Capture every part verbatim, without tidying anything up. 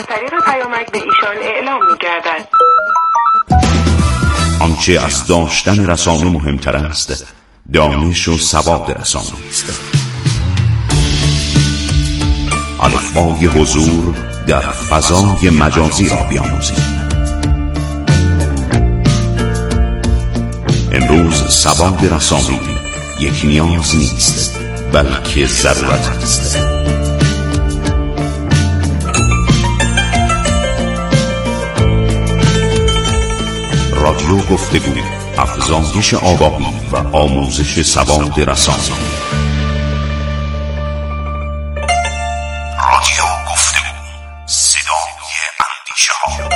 از طریق پیامک به ایشان اعلام می‌گردد. آنچه از داشتن رسانه مهمتر است، دانش و سواد رسانه است. الفبای حضور در فضای مجازی را بیاموزیم. امروز سواد رسانه‌ای یک نیاز نیست، بلکه ضرورت است. رادیو گفتگو، افزایش آگاهی و آموزش سواد رسانه‌ای. رادیو گفتگو، صدای اندیشه‌ها.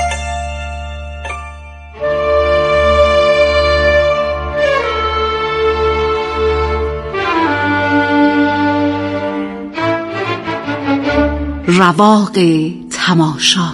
رواق تماشا.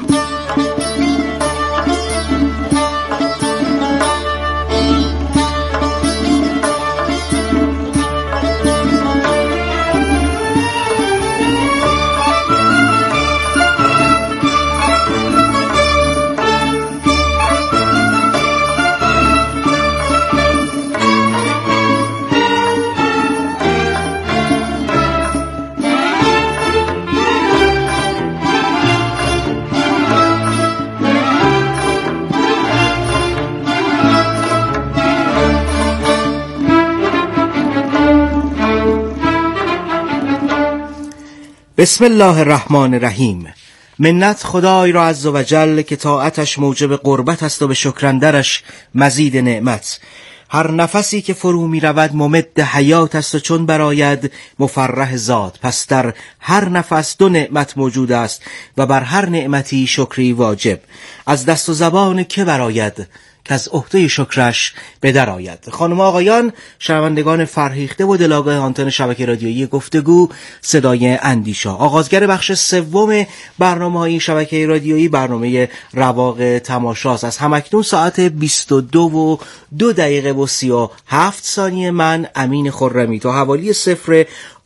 بسم الله الرحمن الرحیم. منت خدای را عز و جل که طاعتش موجب قربت است و به شکرندرش مزید نعمت. هر نفسی که فرو می رود ممد حیات است و چون براید مفرح ذات. پس در هر نفس دو نعمت موجود است و بر هر نعمتی شکری واجب. از دست و زبان که براید که از عهده شکرش به در آید. خانم آقایان، شنوندگان فرهیخته و دلاگاه آنتن شبکه رادیویی گفتگو صدای اندیشه، آغازگر بخش سوم برنامه‌های شبکه رادیویی برنامه رواق تماشاست. از همکنون ساعت بیست و دو و دو دقیقه و سی و هفت ثانیه من امین خرمی تا حوالی صفر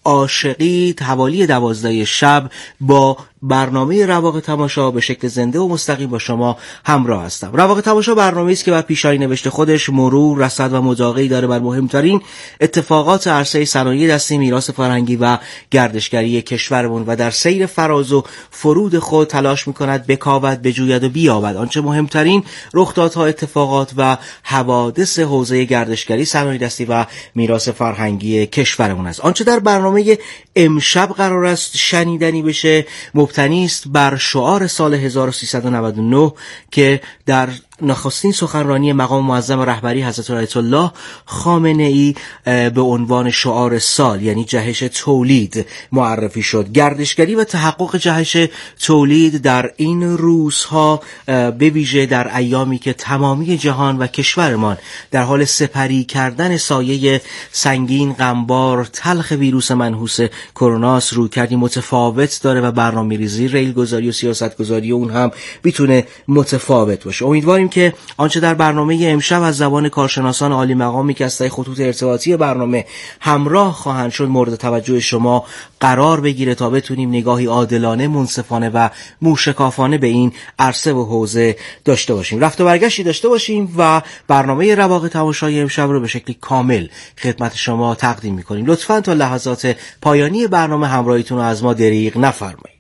عاشقی حوالی دوازده شب با برنامه رواق تماشا به شکل زنده و مستقیم با شما همراه هستم. رواق تماشا برنامه‌ای است که بر پیشانی نوشته خودش مرور، رصد و مداقه‌ای داره بر مهمترین اتفاقات عرصه صنایع دستی، میراث فرهنگی و گردشگری کشورمون و در سیر فراز و فرود خود تلاش می‌کند بکاود، بجوید و بیابد آنچه مهمترین رخدادها، اتفاقات و حوادث حوزه گردشگری، صنایع دستی و میراث فرهنگی کشورمون است. آنچه در برنامه امشب قرار است شنیدنی بشه مبتنی است بر شعار سال هزار و سیصد و نود و نه که در نخستین سخنرانی مقام معظم رهبری حضرت آیت الله خامنه ای به عنوان شعار سال یعنی جهش تولید معرفی شد. گردشگری و تحقق جهش تولید در این روزها به ویژه در ایامی که تمامی جهان و کشورمان در حال سپری کردن سایه سنگین، غمبار، تلخ ویروس منحوس کرونا است، رو کردی متفاوت داره و برنامه‌ریزی، ریلگذاری و سیاستگذاری اون هم میتونه متفاوت باشه. امیدواریم که آنچه در برنامه امشب از زبان کارشناسان عالی مقامی که از خطوط ارتباطی برنامه همراه خواهند شد مورد توجه شما قرار بگیره تا بتونیم نگاهی عادلانه، منصفانه و موشکافانه به این عرصه و حوزه داشته باشیم، رفت و برگشتی داشته باشیم و برنامه رواق تماشای امشب رو به شکلی کامل خدمت شما تقدیم می‌کنیم. لطفاً تا لحظات پایانی برنامه همراهیتون رو از ما دریغ نفرمایید.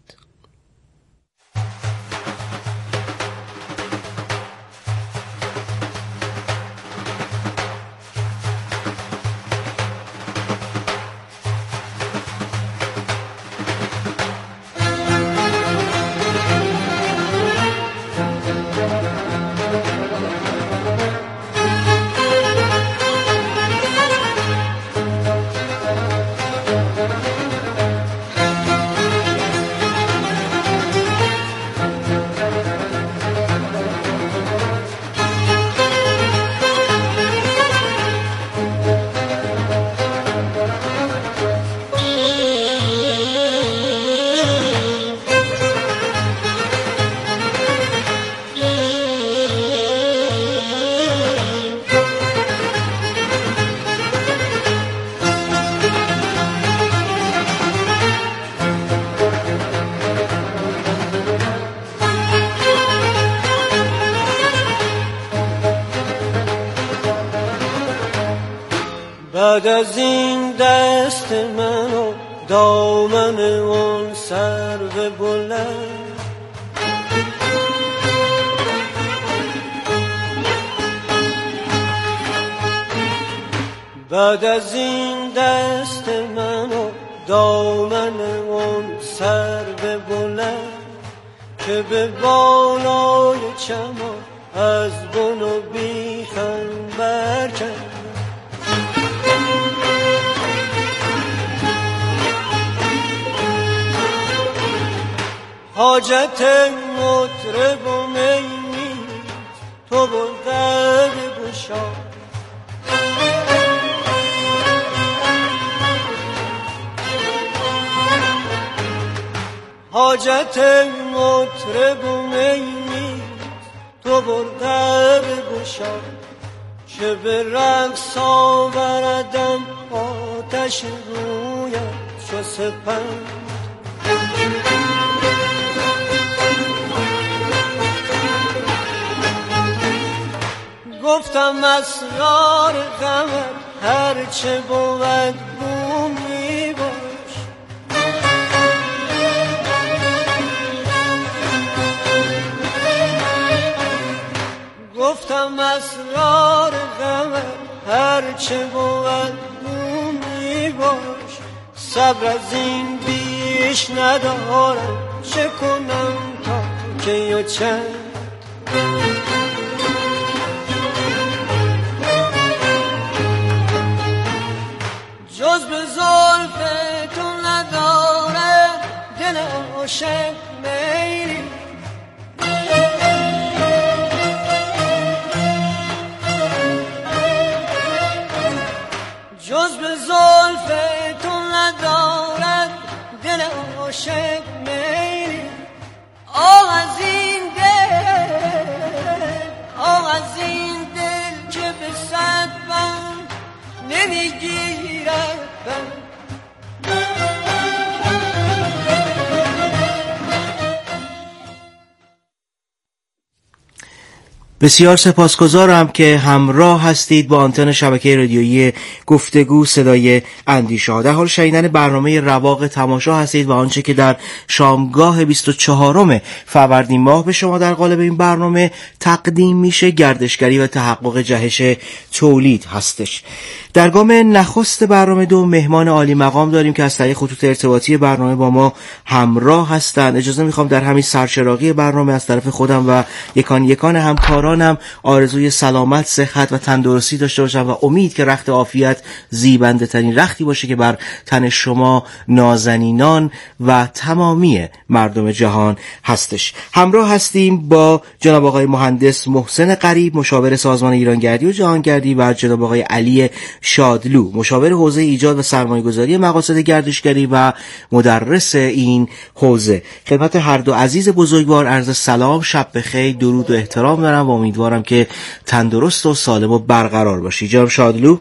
بعد از این دست من و دامن اون سرو بلند، بعد از این دست من و دامن اون سرو بلند که به بالای چمان از بن و بیخم برکند. حاجت مطرب و می نیست، تو بلغم گشا. حاجت مطرب و می نیست، تو بلغم گشا. که به رقص آوردم آتش رویت چو سپند. گفتم اسرار غمت هرچه بود گو می باش. گفتم اسرار غمت هرچه بود گو می باش. صبر از این بیش ندارم، چه کنم تا کی و چند. جز به زلف تو نداره دل عاشق میلی. جز به زلف تو نداره دل عاشق میلی. آه از این دل، آه از این دل که به صد بند نمیگیرد. بسیار سپاسگزارم که همراه هستید با آنتن شبکه رادیویی گفتگو صدای اندیشه. در حال شنیدن برنامه رواق تماشا هستید و آنچه که در شامگاه بیست و چهارم فروردین ماه به شما در قالب این برنامه تقدیم میشه گردشگری و تحقق جهش تولید هستش. در گام نخست برنامه دو مهمان عالی مقام داریم که از طریق خطوط ارتباطی برنامه با ما همراه هستند. اجازه میخوام در همین سرچراغی برنامه از طرف خودم و یکان یکان همکارانم آرزوی سلامت، صحت و تندرستی داشته باشم و امید که رخت عافیت زیبنده ترین رختی باشه که بر تن شما نازنینان و تمامی مردم جهان هستش. همراه هستیم با جناب آقای مهندس محسن غریب، مشاور سازمان ایرانگردی و جهانگردی، و جناب آقای علی شادلو، مشاور حوزه ایجاد و سرمایه‌گذاری مقاصد گردشگری و مدرس این حوزه. خدمت هر دو عزیز بزرگوار عرض سلام، شب بخیر، درود و احترام دارم و امیدوارم که تندرست و سالم و برقرار باشی. جناب شادلو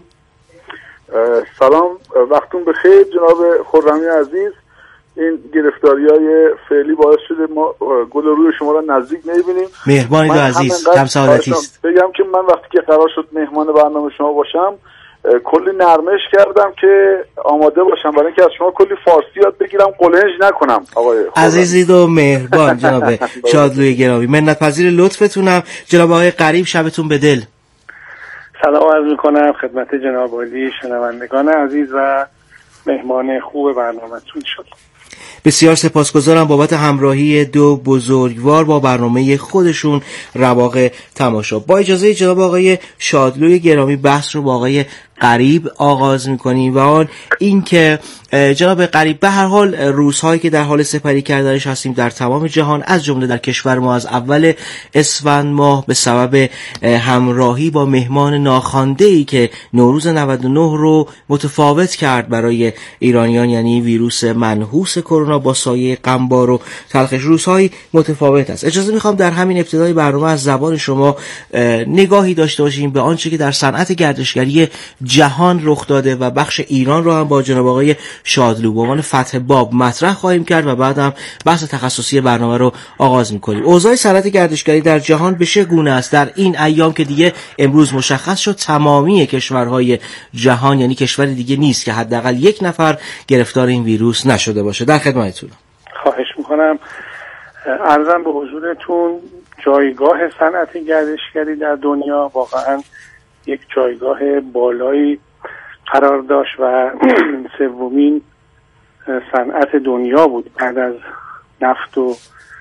سلام، وقتون بخیر. جناب خرمی عزیز، این گرفتاری‌های فعلی باعث شده ما گل روی شما را نزدیک نمی‌بینیم. مهربانی دو عزیز، کم سعادتی است. بگم که من وقتی که قرار شد مهمان برنامه شما باشم کلی نرمش کردم که آماده باشم برای اینکه از شما کلی فارسی یاد بگیرم، قلنج نکنم. آقای عزیزید و مهربان جناب شادلوی گرامی، منت پذیر لطفتونم. جناب آقای غریب، شبتون به دل. سلام عرض می‌کنم خدمت جناب عالی، شنوندگان عزیز و مهمان خوب برنامه‌تون شد. بسیار سپاسگزارم بابت همراهی دو بزرگوار با برنامه خودشون رواق تماشا. با اجازه جناب آقای شادلوی گرامی بحث رو با آقای غریب آغاز میکنیم و آن این که جناب غریب به هر حال روزهایی که در حال سپری کردنش هستیم در تمام جهان، از جمله در کشور ما از اول اسفند ماه به سبب همراهی با مهمان ناخوانده‌ای که نوروز نود و نه رو متفاوت کرد برای ایرانیان، یعنی ویروس منحوس کرونا با سایه غمبار و تلخش، روزهای متفاوت است. اجازه میخوام در همین ابتدای برنامه از زبان شما نگاهی داشته باشیم به آنچه که در صنعت گردشگری جهان رخ داده و بخش ایران رو هم با جناب آقای شادلو به عنوان فتح باب مطرح خواهیم کرد و بعد هم بحث تخصصی برنامه رو آغاز می‌کنیم. اوضاع صنعت گردشگری در جهان به چه گونه است در این ایام که دیگه امروز مشخص شد تمامی کشورهای جهان، یعنی کشوری دیگه نیست که حداقل یک نفر گرفتار این ویروس نشده باشه؟ در خدمتتونم. خواهش میکنم. عرضم به حضورتون جایگاه صنعت گردشگری در دنیا واقعا یک جایگاه بالایی قرار داشت و سومین صنعت دنیا بود بعد از نفت و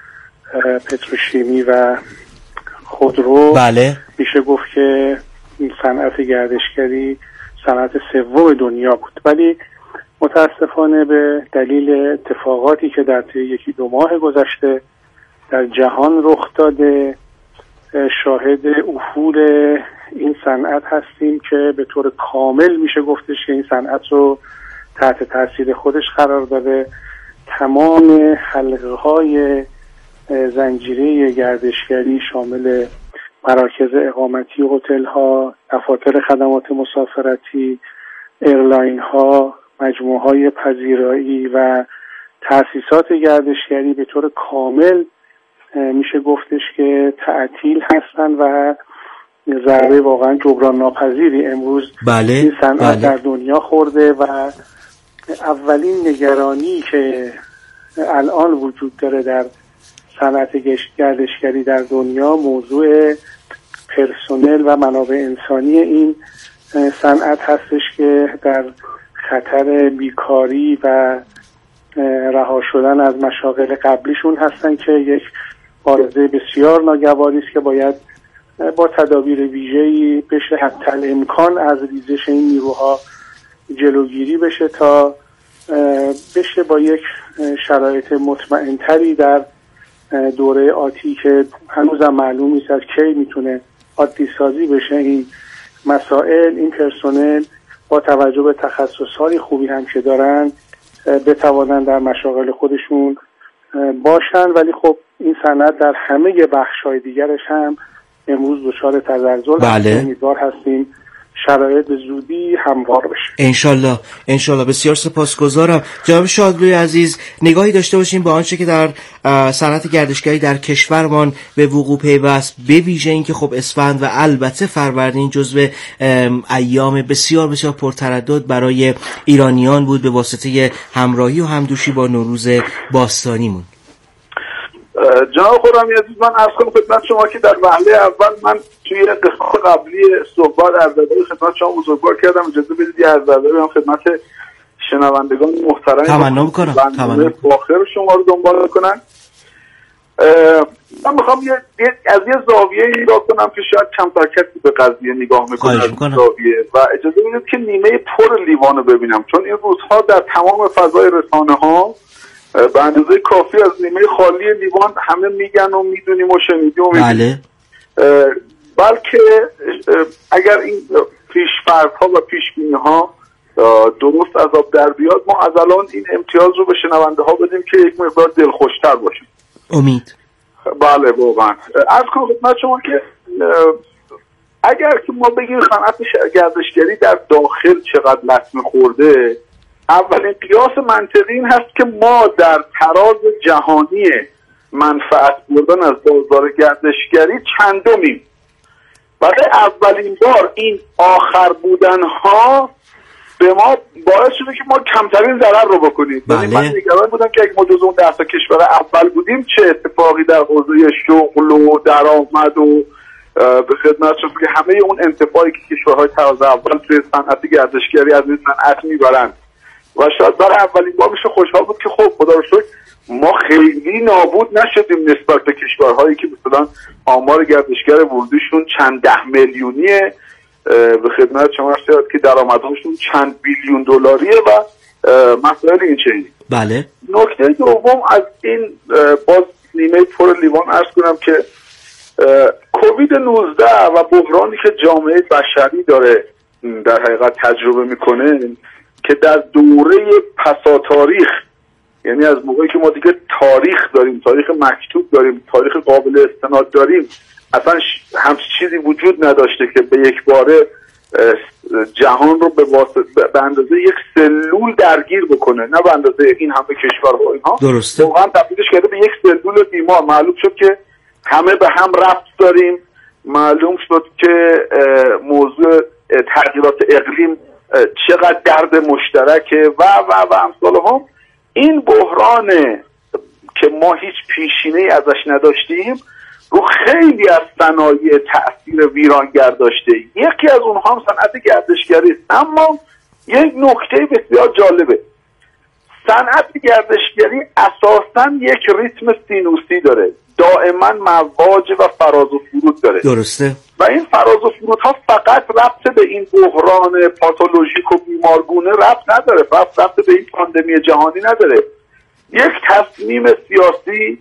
پتروشیمی و خودرو. بله. میشه گفت که صنعت گردشگری صنعت سوم دنیا بود، ولی متاسفانه به دلیل اتفاقاتی که در طی یکی دو ماه گذشته در جهان رخ داده شاهد افول این صنعت هستیم که به طور کامل میشه گفتش که این صنعت رو تحت تاثیر خودش قرار داده. تمام حلقه های زنجیره گردشگری شامل مراکز اقامتی، هتل ها، دفاتر خدمات مسافرتی، ایرلاین ها، مجموعه های پذیرایی و تأسیسات گردشگری به طور کامل میشه گفتش که تعطیل هستن و ضربه واقعا جبران ناپذیری امروز بله، این صنعت بله. در دنیا خورده و اولین نگرانی که الان وجود داره در صنعت گردشگری در دنیا موضوع پرسنل و منابع انسانی این صنعت هستش که در خطر بیکاری و رها شدن از مشاغل قبلیشون هستن که یک عارضه بسیار ناگواری است که باید با تدابیر ویژه‌ای بشه حتی الامکان از ریزش این نیروها جلوگیری بشه تا بشه با یک شرایط مطمئن‌تری در دوره آتی که هنوزم معلوم نیست از کی میتونه عادی سازی بشه این مسائل، این پرسنل با توجه به تخصص‌های خوبی هم که دارن بتوانن در مشاغل خودشون باشن. ولی خب این صنعت در همه بخش‌های دیگرش هم امروز دچار تزلزل بله. امیدوار هستیم شرایط به زودی هموار بشه. انشالله انشالله. بسیار سپاسگزارم. جناب شادلوی عزیز، نگاهی داشته باشیم به آنچه که در صنعت گردشگری در کشورمان به وقوع پیوست، به ویژه این که خب اسفند و البته فروردین جزو ایام بسیار بسیار پرتردد برای ایرانیان بود به واسطه همراهی و همدوشی با نوروز باستانیمون. جناب خرمی عزیز، من عرض کنم خدمت شما که در وهله اول من توی قسمت قبلی صحبت عرض‌ادب خدمت شما بزرگوار کردم. اجازه بدید یه عرض‌ادب هم خدمت شنوندگان محترم تمنا می‌کنم تمنا فاخر شما رو دنبال کنن. من میخوام یه از یه زاویه نگاه کنم که شاید کمتر کسی به قضیه نگاه میکنه از زاویه و اجازه بدید که نیمه پر لیوان رو ببینم، چون این روزها در تمام فضای رسانه‌ها به اندازه کافی از نیمه خالی لیوان همه میگن و میدونیم و شنیدیم و بله. بلکه اگر این پیش‌فرض‌ها و پیش‌بینی‌ها درست از آب در بیاد ما از الان این امتیاز رو به شنونده ها بدیم که یک مقدار دلخوشتر باشیم. امید. بله واقعا. عرض کنم خدمت شما که اگر که ما بگیم صنعت گردشگری در داخل چقدر لطمه خورده، اولین قیاس منطقی این هست که ما در تراز جهانی منفعت بردن از بازار گردشگری چندمیم. برای اولین بار این آخر بودن ها به ما باعث شده که ما کمترین ضرر رو بکنیم. بله. من نگران بودم که اگه ما جز اون ده تا کشور اول بودیم چه اتفاقی در حوزه شغل و درآمد و به خدمت شما که همه اون انتفاعی که کشورهای تراز اول توی صنعت گردشگری از این صنعت میبرن و شاید برای اولین بار میشه خوشحال بود که خب خدا رو شکر ما خیلی نابود نشدیم نسبت به کشورهایی که مثلا آمار گردشگر ورودیشون چند ده میلیونیه، به خدمت شما شاید که درآمدهاشون چند بیلیون دلاریه و مسائل این چنینی. بله. نکته دوم از این باز نیمه پر لیوان عرض کنم که کووید نوزده و بحرانی که جامعه بشری داره در حقیقت تجربه میکنه که در دوره پسا تاریخ، یعنی از موقعی که ما دیگه تاریخ داریم، تاریخ مکتوب داریم، تاریخ قابل استناد داریم، اصلا همچین چیزی وجود نداشته که به یک باره جهان رو به واسطه به اندازه یک سلول درگیر بکنه، نه به اندازه این همه کشورها اینها. درسته. واقعا تبدیلش کرده به یک سلول بیمار. معلوم شد که همه به هم ربط داریم، معلوم شد که موضوع تغییرات اقلیم چقدر درد مشترکه و و و امثال هم. این بحران که ما هیچ پیشینه‌ای ازش نداشتیم رو خیلی از صنایع تأثیر ویرانگر داشته. یکی از اونها هم صنعت گردشگری است. اما یک نکته بسیار جالبه، صنعت گردشگری اساساً یک ریتم سینوسی داره، دائما مواج و فراز و فرود داره. درسته. و این فراز و فرودها فقط ربط به این بحران پاتولوژیک و بیمارگونه ربط نداره، ربط ربط به این پاندمی جهانی نداره. یک تصمیم سیاسی،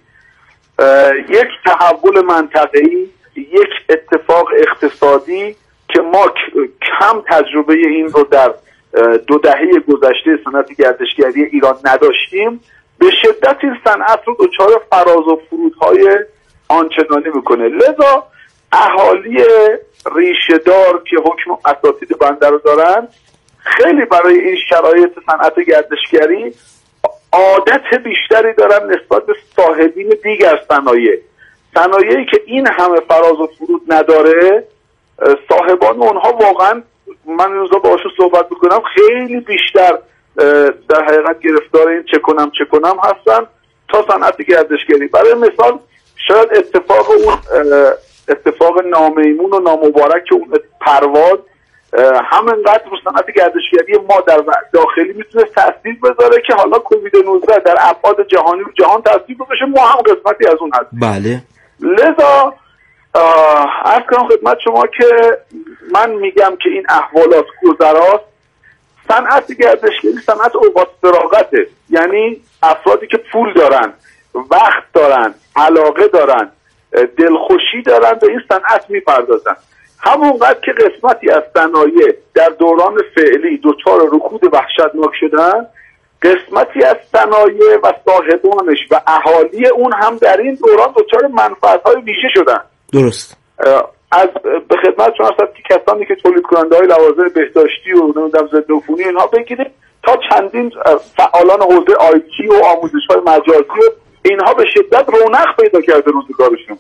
یک تحول منطقه‌ای، یک اتفاق اقتصادی که ما کم تجربه این رو در دو دهه گذشته صنعت گردشگری ایران نداشتیم، به شدت این صنعت رو دچار فراز و فرودهای آنچنانی میکنه. لذا اهالی ریشه‌دار که حکم اساتید بنده رو دارن خیلی برای این شرایط صنعت گردشگری عادت بیشتری دارن نسبت به صاحبین دیگر صنایع. صنایعی که این همه فراز و فرود نداره، صاحبان اونها واقعا من روزا باهاشون صحبت میکنم خیلی بیشتر در حقیقت گرفتار این چه کنم چه کنم هستن تا صنعت گردشگری. برای مثال شاید اتفاق اون اتفاق نامیمون و نامبارک اون پرواز همینقدر رو صنعت گردشگری ما در داخلی میتونه تاثیر بذاره که حالا کووید نوزده در ابعاد جهانی رو جهان تاثیر بذاره، ما هم قسمتی از اون هستیم. بله. لذا عرض کنم خدمت شما که من میگم که این احوالات گذراست. صنعت گردشگری صنعت اوقات فراغته، یعنی افرادی که پول دارن، وقت دارن، علاقه دارن، دلخوشی دارن به این صنعت میپردازن. همونقدر که قسمتی از صنایع در دوران فعلی دچار رکود وحشتناک شدن، قسمتی از صنایع و صاحبانش و اهالی اون هم در این دوران دچار منفعت‌های ویژه شدن. درست. از به خدمت شما هست که کسانی که تولید کننده های لوازم بهداشتی و نمیدونم ضد عفونی اینها بگیرید تا چندین فعالان حوزه آیتی و آموزش های مجازی و اینها به شدت رونق پیدا کرده روزگارشون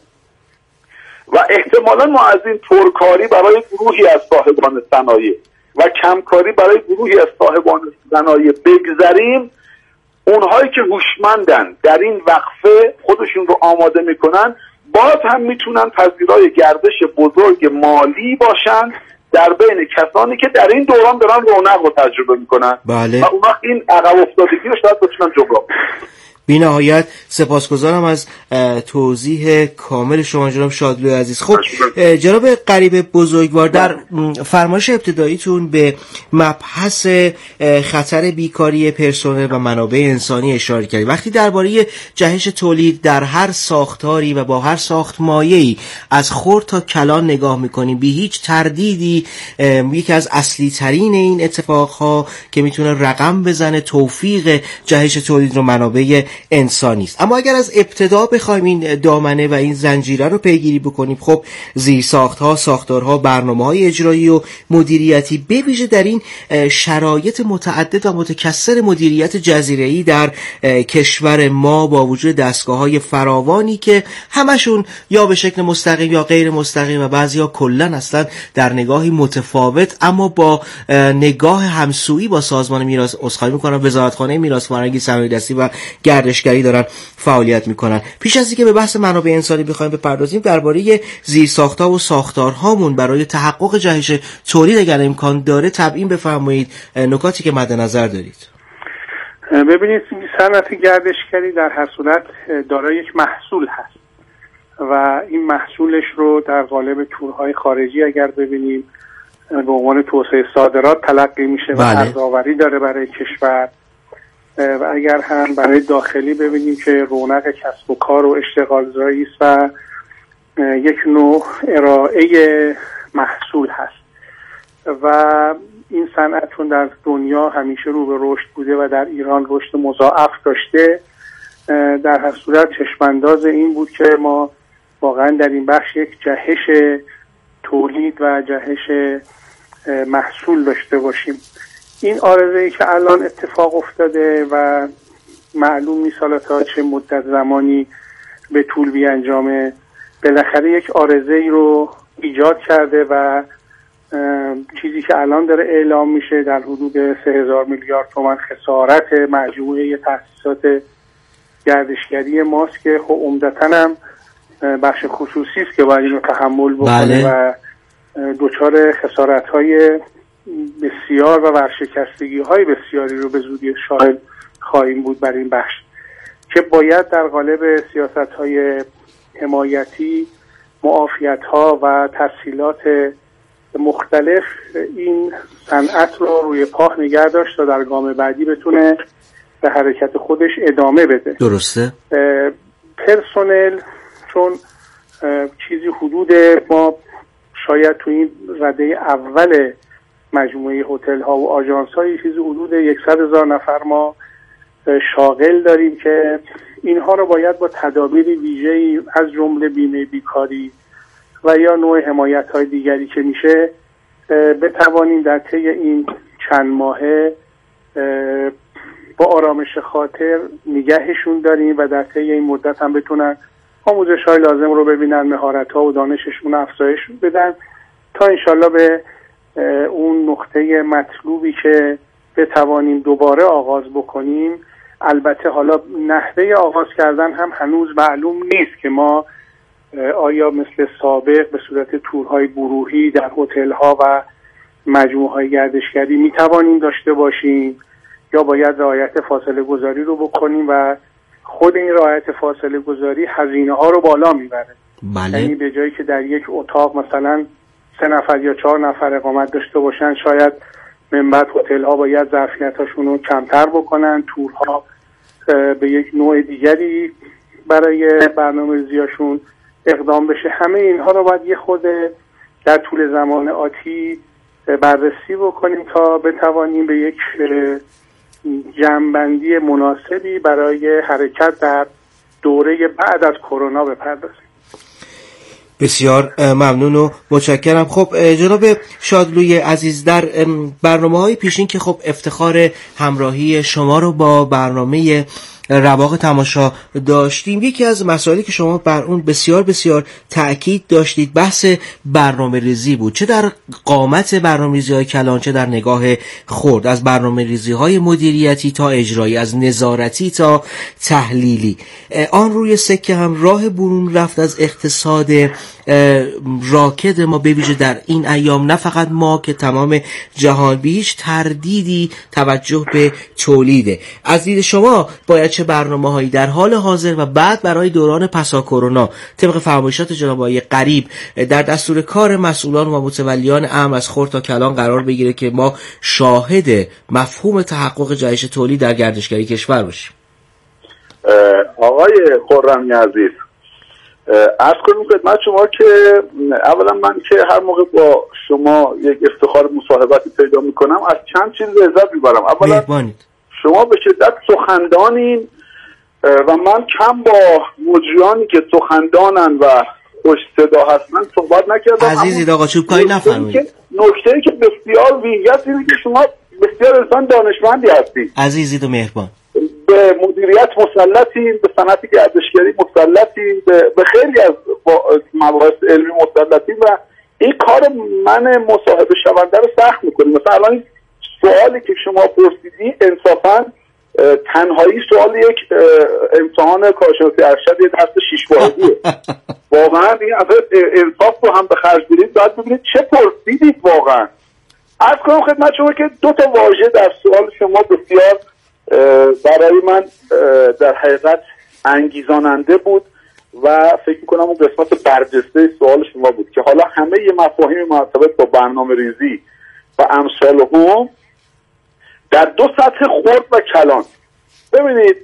و احتمالا ما از این پرکاری برای گروهی از صاحبان صنایع و کمکاری برای گروهی از صاحبان صنایع بگذریم، اونهایی که هوشمندن در این وقفه خودشون رو آماده میکنن باز هم میتونن پذیرای گردش بزرگ مالی باشن در بین کسانی که در این دوران دارن رونق رو تجربه میکنن. بله. و اون وقت این عقب افتادگی رو شاید بتونن جبران. بی نهایت سپاسگزارم از توضیح کامل شما جناب شادلو عزیز. خب جناب غریب بزرگوار، در فرمایش ابتداییتون به مبحث خطر بیکاری پرسنل و منابع انسانی اشاره کردید. وقتی درباره جهش تولید در هر ساختاری و با هر ساخت مایه‌ای از خرد تا کلان نگاه میکنیم، بی هیچ تردیدی یکی از اصلی ترین این اتفاقها که میتونه رقم بزنه توفیق جهش تولید رو منابع انسانی است. اما اگر از ابتدا بخوایم این دامنه و این زنجیره رو پیگیری بکنیم، خب زیرساخت‌ها، ساختارها، برنامه‌های اجرایی و مدیریتی به ویژه در این شرایط متعدد و متکثر مدیریت جزیره‌ای در کشور ما با وجود دستگاه‌های فراوانی که همشون یا به شکل مستقیم یا غیر مستقیم و بعضیا کلاً اصلا در نگاهی متفاوت اما با نگاه همسویی با سازمان میراث عذرخواهی می‌کنم وزارتخانه میراث فرهنگی صنایع‌دستی و گردشگری دارن فعالیت میکنن. پیش از اینکه به بحث منابع انسانی بخوایم بپردازیم، درباره زیرساخت‌ها و ساختارهامون برای تحقق جهش تولید اگر امکان داره تبیین بفرمایید نکاتی که مد نظر دارید. ببینید صنعت گردشگری در هر صورت دارای یک محصول هست و این محصولش رو در قالب تورهای خارجی اگر ببینیم به عنوان توسعه صادرات تلقی میشه. بله. و ارزآوری داره برای کشور و اگر هم برای داخلی ببینیم که رونق کسب و کار و اشتغالزایی است و یک نوع ارائه محصول هست و این صنعت چون در دنیا همیشه رو به رشد بوده و در ایران رشد مضاعف داشته، در هر صورت چشمانداز این بود که ما واقعا در این بخش یک جهش تولید و جهش محصول داشته باشیم. این آرزویی که الان اتفاق افتاده و معلوم نیست حالا تا چه مدت زمانی به طول بیانجامه، بالاخره یک آرزویی رو ایجاد کرده و چیزی که الان داره اعلام میشه در حدود سه هزار میلیارد تومان خسارت مجموعه تأسیسات گردشگری ماست که خب عمدتاً هم بخش خصوصی است که باید اینو تحمل بکنه. بله. و دچار خسارت‌های بسیار و ورشکستگی‌های بسیاری رو به زودی شاهد خواهیم بود برای این بخش که باید در قالب سیاست‌های حمایتی، معافیت‌ها و تسهیلات مختلف این صنعت رو روی پا نگه داشت تا در گام بعدی بتونه به حرکت خودش ادامه بده. درسته؟ پرسنل چون چیزی حدود ما شاید تو این رده اول مجموعه هتل ها و آژانس های چیزی حدود صد هزار نفر ما شاغل داریم که اینها رو باید با تدابیر ویژه‌ای از جمله بیمه بیکاری و یا نوع حمایت های دیگری که میشه بتوانیم در طی این چند ماهه با آرامش خاطر نگهشون داریم و در طی این مدت هم بتونن آموزش های لازم رو ببینن، مهارت ها و دانششون افزایش بدن تا انشالله به اون نقطه مطلوبی که بتوانیم دوباره آغاز بکنیم. البته حالا نحوه آغاز کردن هم هنوز معلوم نیست که ما آیا مثل سابق به صورت تورهای گروهی در هتل‌ها و مجموعه‌های گردشگری میتوانیم داشته باشیم یا باید رعایت فاصله گذاری رو بکنیم و خود این رعایت فاصله گذاری هزینه ها رو بالا میبره. بله. یعنی به جایی که در یک اتاق مثلا سه نفر یا چهار نفر اقامت داشته باشن، شاید من بعد هتل ها باید ظرفیتاشون رو کمتر بکنن، تورها به یک نوع دیگری برای برنامه‌ریزیاشون اقدام بشه. همه اینها رو باید یه خود در طول زمان آتی بررسی بکنیم تا بتوانیم به یک جمع‌بندی مناسبی برای حرکت در دوره بعد از کرونا بپردازیم. بسیار ممنون و متشکرم. خب جناب شادلوی عزیز، در برنامه‌های پیشین که خب افتخار همراهی شما رو با برنامه رواق تماشا داشتیم، یکی از مسائلی که شما بر اون بسیار بسیار تأکید داشتید بحث برنامه ریزی بود، چه در قامت برنامه ریزی های کلان چه در نگاه خرد، از برنامه ریزی های مدیریتی تا اجرایی، از نظارتی تا تحلیلی. آن روی سکه هم راه برون رفت از اقتصاد راکد ما به ویژه در این ایام، نه فقط ما که تمام جهان، به هیچ تردیدی توجه به تولیده. از دید شما باید چه برنامه‌هایی در حال حاضر و بعد برای دوران پسا کرونا طبق فرمایشات جناب آقای قریب در دستور کار مسئولان و متولیان امر از خرد تا کلان قرار بگیره که ما شاهد مفهوم تحقق جهش تولید در گردشگری کشور باشیم؟ آقای خرمی عزیز، عرض کنم خدمت شما که اولا من که هر موقع با شما یک افتخار مصاحبتی پیدا میکنم از چند چیز لذت میبرم. اولا مهربانید. شما به شدت سخندانین و من کم با مجریانی که سخندانن و خوش صدا هستن صحبت نکردم. عزیزید آقا چوبکاری نفرمایید. نکته‌ای که بسیار ویژه‌ست اینه که شما بسیار انسان دانشمندی هستید. عزیزید و مهربان. به مدیریت مسلطین، به صنعت گردشگری مسلطین، به, به خیلی از مباحث علمی مسلطین و این کار من مصاحبه شونده رو سخت میکنه. مثلا الان سوالی که شما پرسیدی انصافاً تنهایی سوال یک امتحان کارشناسی ارشد یه درس شیش واحدیه. واقعا این اصلا انصاف رو هم به خرج بدید، باید ببینید چه پرسیدید واقعا. عرض کنم خدمت شما که دو تا واژه در سوال شما بسیار برای من در حقیقت انگیزاننده بود و فکر میکنم اون قسمت برجسته سوال شما بود که حالا همه ی مفاهیم مرتبط با برنامه ریزی و امثال هم در دو سطح خرد و کلان. ببینید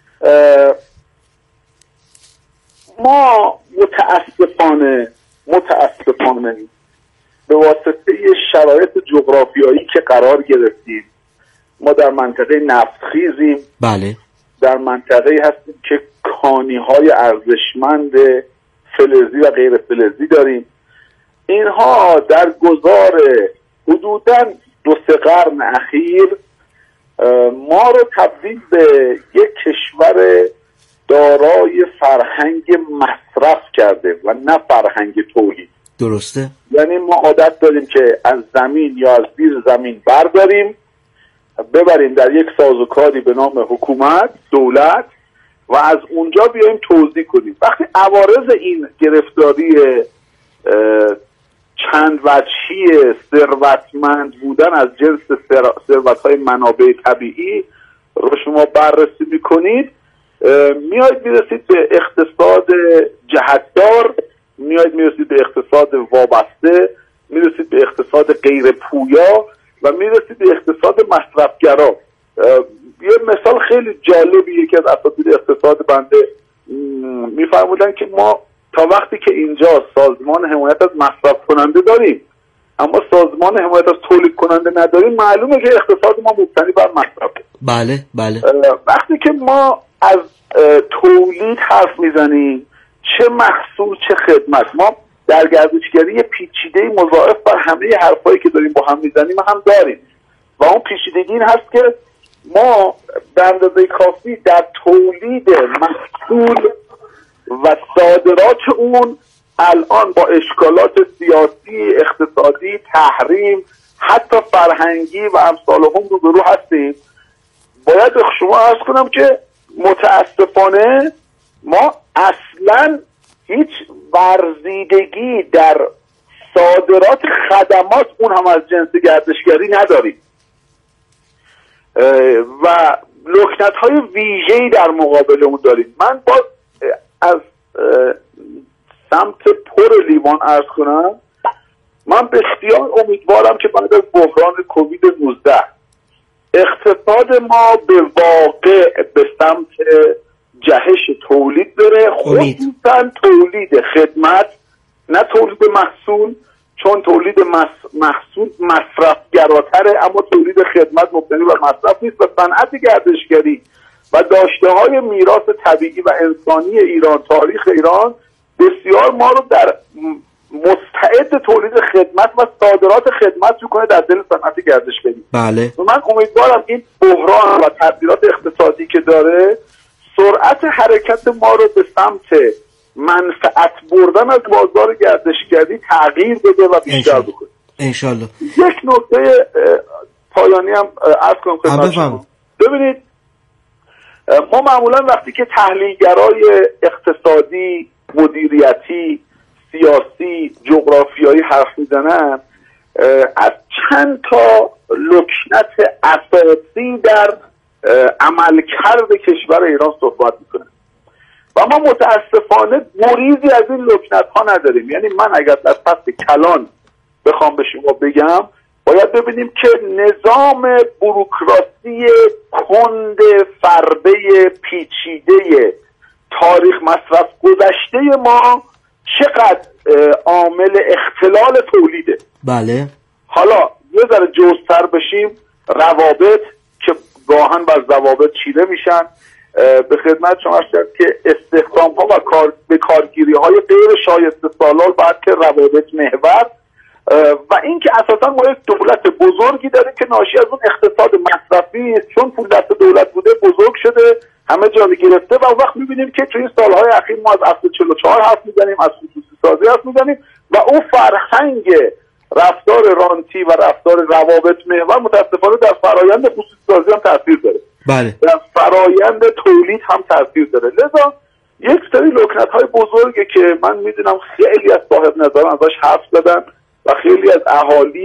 ما متاسفانه متاسفانه به واسطه شرایط جغرافیایی که قرار گرفتیم، ما در منطقه نفتخیزیم. بله. در منطقه هستیم که کانی‌های ارزشمند فلزی و غیر فلزی داریم. اینها در گذار حدوداً دو سه قرن اخیر ما رو تبدیل به یک کشور دارای فرهنگ مصرف کرده و نه فرهنگ تولید. درسته؟ یعنی ما عادت داریم که از زمین یا از زیر زمین برداریم ببریم در یک سازوکاری به نام حکومت، دولت و از اونجا بیایم توزیع کنیم. وقتی عوارض این گرفتاری چند وجهی ثروتمند بودن از جنس ثروت‌های منابع طبیعی رو شما بررسی میکنید، میاید میرسید به اقتصاد جهتدار، میاید میرسید به اقتصاد وابسته، میرسید به اقتصاد غیر پویا و میرسید به اقتصاد مصرفگرا. یه مثال خیلی جالبی یکی از اساتید اقتصاد بنده میفرمودن که ما تا وقتی که اینجا سازمان حمایت از مصرف کننده داریم اما سازمان حمایت از تولید کننده نداریم، معلومه که اقتصاد ما مبتنی بر مصرفه. بله بله. وقتی که ما از تولید حرف میزنیم، چه محصول چه خدمت، ما در گردشگری یه پیچیده مضاعف بر همه حرفایی که داریم با هم میزنیم هم داریم و اون پیچیدگی این هست که ما به اندازه کافی در تولید محصول و صادرات اون الان با اشکالات سیاسی، اقتصادی، تحریم، حتی فرهنگی و امثال هم روبرو هستیم. باید به شما عرض کنم که متاسفانه ما اصلا هیچ ورزیدگی در صادرات خدمات اون هم از جنس گردشگری نداریم و لکنت های ویژه‌ای در مقابل اون داریم. من با از سمت پر لیوان عرض کنم، من بسیار امیدوارم که بعد از بحران کووید نوزده اقتصاد ما به واقع به سمت جهش تولید بره، خصوصا تولید خدمت نه تولید محصول، چون تولید محصول مصرفگراتره اما تولید خدمت مبتنی بر مصرف نیست و صنعت گردشگری و داشته های میراث طبیعی و انسانی ایران، تاریخ ایران بسیار ما رو در مستعد تولید خدمت و صادرات خدمت میکنه در دل صنعت گردشگری. بله. و من امیدوارم این بحران و تغییرات اقتصادی که داره سرعت حرکت ما رو به سمت منفعت بردن از بازار گردشگری تغییر بده و بیشتر بکنه. انشالله. یک نکته پایانی هم عرض کنم خدمت شما. ببینید ما معمولا وقتی که تحلیلگرای اقتصادی، مدیریتی، سیاسی، جغرافیایی حرف میزنن از چند تا لکنت اساسی در عملکرد کشور ایران صحبت میکنن و ما متاسفانه گریزی از این لکنت ها نداریم. یعنی من اگر در فصل کلان بخوام به شما بگم، باید ببینیم که نظام بوروکراسی کند فربه پیچیده تاریخ مصرف گذشته ما چقدر عامل اختلال تولیده. بله. حالا یه ذره جزتر بشیم، روابط که گاهن و ضوابط چیده میشن. به خدمت شما شد که استخدام ها و کار به کارگیری های غیر شایسته سالار باید که روابط محور و این که اساسا ما یک دولت بزرگی داریم که ناشی از اون اقتصاد مصرفی است، چون پول دست دولت بوده بزرگ شده، همه جا گرفته و وقت میبینیم که توی سالهای اخیر ما از اصل چهل و چهار حرف میزنیم، از خصوصی سازی حرف میزنیم و اون فرهنگ رفتار رانتی و رفتار روابط محور متاسفانه در فرایند خصوصی سازی هم تاثیر داره. بله. در فرایند تولید هم تاثیر داره. لذا یک سری لکنت های بزرگی که من میدونم خیلی از صاحب نظران ازش حرف زدن و خیلی از اهالی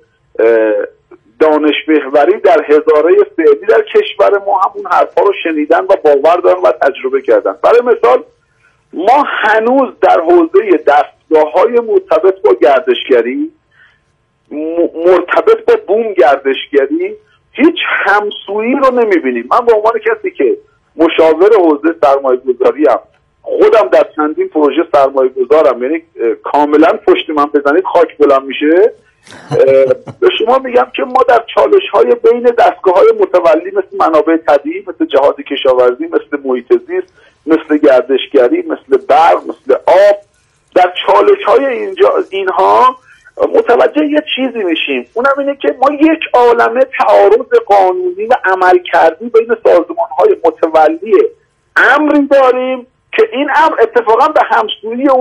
دانش محوری در هزاره فعلی در کشور ما همون حرفا رو شنیدن و باور دارن و تجربه کردن. برای مثال ما هنوز در حوزه دستگاه‌های مرتبط با گردشگری، مرتبط با بوم گردشگری هیچ همسویی رو نمیبینیم. من به عنوان کسی که مشاور حوزه سرمایه گذاری هم، خودم در چندین پروژه سرمایه گذارم، یعنی کاملا پشت من بزنید خاک بلند میشه، به شما میگم که ما در چالش های بین دستگاه های متولی مثل منابع طبیعی، مثل جهاد کشاورزی، مثل محیط زیست، مثل گردشگری، مثل برق، مثل آب، در چالش های اینجا اینها متوجه یه چیزی میشیم، اونم اینه که ما یک عالمه تعارض قانونی و عمل کردی بین سازمان‌های متولی امری داریم که این امر اتفاقا به همسویی اون